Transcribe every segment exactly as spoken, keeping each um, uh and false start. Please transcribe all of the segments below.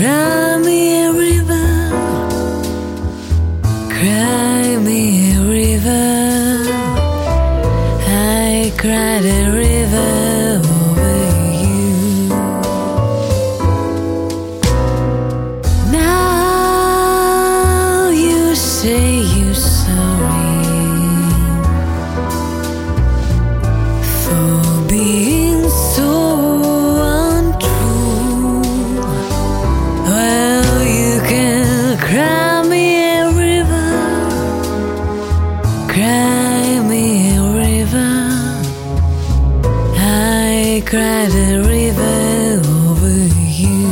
Cry me a river, cry me a river. I cried a river over you. Now you say you're sorry for being so untrue. Well, you can cry me a river, cry me a river. I cried a river over you.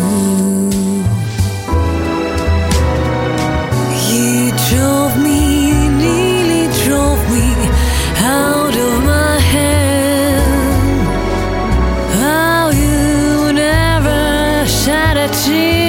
You drove me, nearly drove me out of my hand. Oh, you never shed a tear.